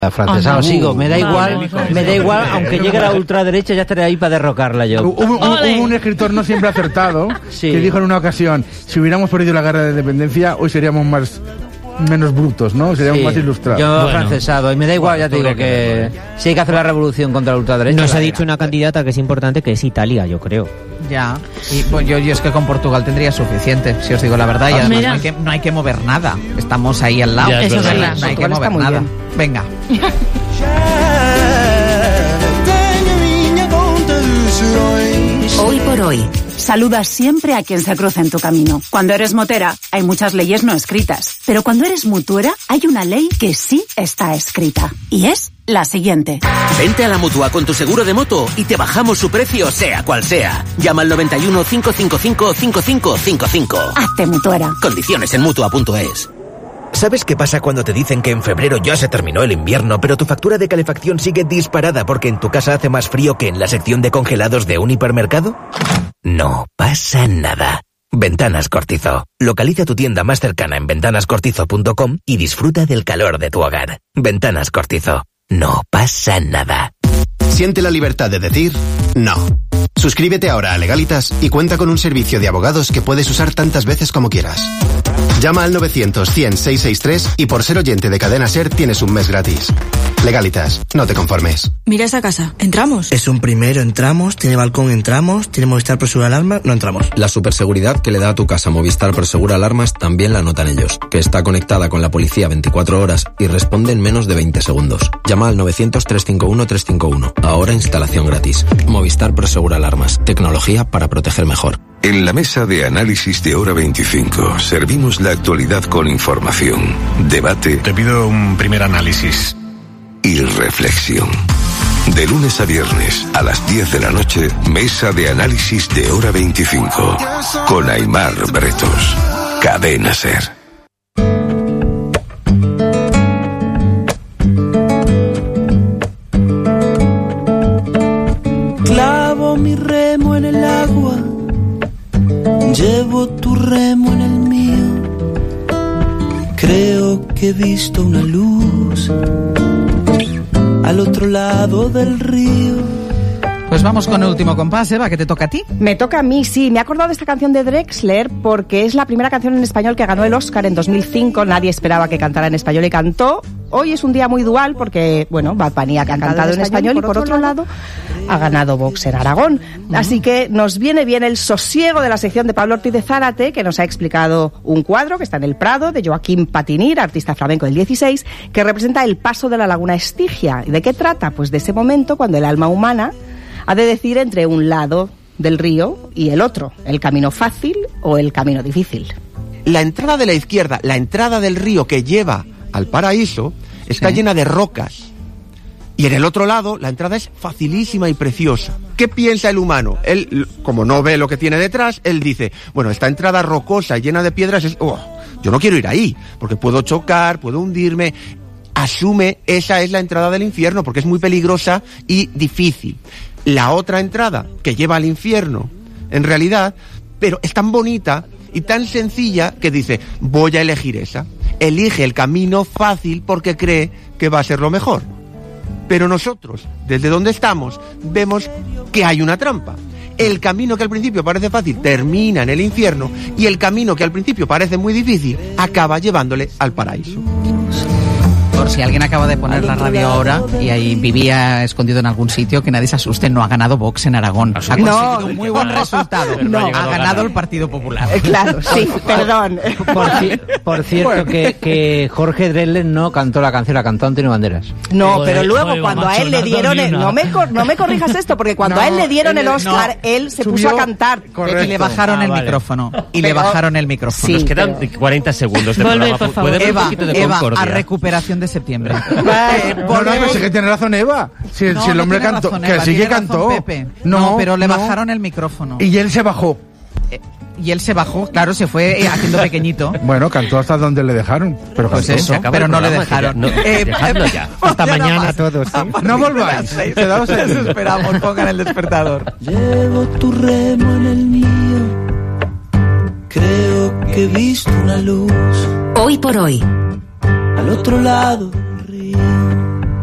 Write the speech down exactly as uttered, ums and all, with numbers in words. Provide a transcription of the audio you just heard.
Francesa, oh, no. sigo, me da igual, Vale, me da igual, aunque llegue la ultraderecha ya estaré ahí para derrocarla yo. Hubo, hubo, hubo un escritor no siempre acertado sí. que dijo en una ocasión, si hubiéramos perdido la guerra de independencia, hoy seríamos más menos brutos, ¿no? Seríamos sí. más ilustrados. Yo bueno. francesado, y me da igual, bueno, ya te digo que, que si hay que hacer la revolución contra la ultraderecha. Nos ha dicho una candidata que es importante, que es Italia, yo creo. Ya, y pues yo, yo es que con Portugal tendría suficiente, si os digo la verdad, y además no hay, que, no hay que mover nada, estamos ahí al lado. Ya, es Eso verdad. es verdad. No hay que mover nada. Bien. Venga. Hoy por hoy, saluda siempre a quien se cruza en tu camino. Cuando eres motera, hay muchas leyes no escritas. Pero cuando eres mutuera, hay una ley que sí está escrita. Y es la siguiente. Vente a la Mutua con tu seguro de moto y te bajamos su precio, sea cual sea. Llama al noventa y uno, cinco cinco cinco, cinco cinco cinco cinco. Hazte mutuera. Condiciones en mutua punto es. ¿Sabes qué pasa cuando te dicen que en febrero ya se terminó el invierno, pero tu factura de calefacción sigue disparada porque en tu casa hace más frío que en la sección de congelados de un hipermercado? No pasa nada. Ventanas Cortizo. Localiza tu tienda más cercana en ventanas cortizo punto com y disfruta del calor de tu hogar. Ventanas Cortizo. No pasa nada. Siente la libertad de decir no. Suscríbete ahora a Legalitas y cuenta con un servicio de abogados que puedes usar tantas veces como quieras. Llama al novecientos, cien, seiscientos sesenta y tres y por ser oyente de Cadena SER tienes un mes gratis. Legalitas, no te conformes. Mira esa casa, ¿entramos? Es un primero, entramos, tiene balcón, entramos, tiene Movistar Prosegura Alarmas, no entramos. La superseguridad que le da a tu casa Movistar Prosegura Alarmas también la notan ellos, que está conectada con la policía veinticuatro horas y responde en menos de veinte segundos. Llama al novecientos, trescientos cincuenta y uno, trescientos cincuenta y uno. Ahora instalación gratis. Movistar Prosegura Alarmas, tecnología para proteger mejor. En la mesa de análisis de Hora veinticinco servimos la actualidad con información, debate. Te pido un primer análisis. Y reflexión. De lunes a viernes a las diez de la noche, mesa de análisis de Hora veinticinco. Con Aimar Bretos. Cadena SER. Clavo mi remo en el agua. Llevo tu remo en el mío. Creo que he visto una luz al otro lado del río. Pues vamos con el último compás, Eva, que te toca a ti. Me toca a mí, sí. Me he acordado de esta canción de Drexler porque es la primera canción en español que ganó el Oscar en dos mil cinco. Nadie esperaba que cantara en español y cantó. Hoy es un día muy dual porque, bueno, Bad Bunny ha cantado, cantado en español, español y por otro lado, lado ha ganado Vox en Aragón. Uh-huh. Así que nos viene bien el sosiego de la sección de Pablo Ortiz de Zárate, que nos ha explicado un cuadro que está en el Prado de Joaquín Patinir, artista flamenco del dieciséis, que representa el paso de la laguna Estigia. ¿Y de qué trata? Pues de ese momento cuando el alma humana ha de decir entre un lado del río y el otro, el camino fácil o el camino difícil. La entrada de la izquierda, la entrada del río que lleva al paraíso, está sí. llena de rocas. Y en el otro lado, la entrada es facilísima y preciosa. ¿Qué piensa el humano? Él, como no ve lo que tiene detrás, él dice, bueno, esta entrada rocosa y llena de piedras es... Oh, yo no quiero ir ahí, porque puedo chocar, puedo hundirme. Asume, esa es la entrada del infierno, porque es muy peligrosa y difícil. La otra entrada, que lleva al infierno, en realidad, pero es tan bonita y tan sencilla que dice, voy a elegir esa. Elige el camino fácil porque cree que va a ser lo mejor. Pero nosotros, desde donde estamos, vemos que hay una trampa. El camino que al principio parece fácil termina en el infierno y el camino que al principio parece muy difícil acaba llevándole al paraíso. Por si alguien acaba de poner la radio ahora y ahí vivía escondido en algún sitio, que nadie se asuste, no ha ganado Vox en Aragón. Ha conseguido no, un muy buen resultado. No, no ha ganado el Partido Popular. Eh, claro, sí, perdón. Por, por cierto, bueno. que, que Jorge Drexler no cantó la canción, la cantó Antonio Banderas. No, Joder, pero luego Joder, cuando macho, a él le dieron... El, no, me, no me corrijas esto, porque cuando no, a él le dieron él, el Oscar, no, él se subió, puso a cantar. Correcto. Y le bajaron ah, el vale. micrófono. Y pero, le bajaron el micrófono. Sí, Nos quedan pero... cuarenta segundos de Volve, programa. ¿Puede Eva, un poquito de Eva, a recuperación de septiembre. Eh, no, no, sí que tiene razón Eva. Si, no, si el hombre no cantó, razón, que Eva, sí que cantó. Pepe. No, no, pero le no. bajaron el micrófono. Y él se bajó. Eh, y él se bajó, claro, se fue haciendo pequeñito. Bueno, cantó hasta donde le dejaron. Pero pues eso, pero no le dejaron. No, eh, dejadlo ya. Hasta mañana a todos. ¿sí? No volváis. Nos esperamos, pongan el despertador. Llevo tu remo en el mío. Creo que he visto una luz. Hoy por hoy. Al otro lado del río.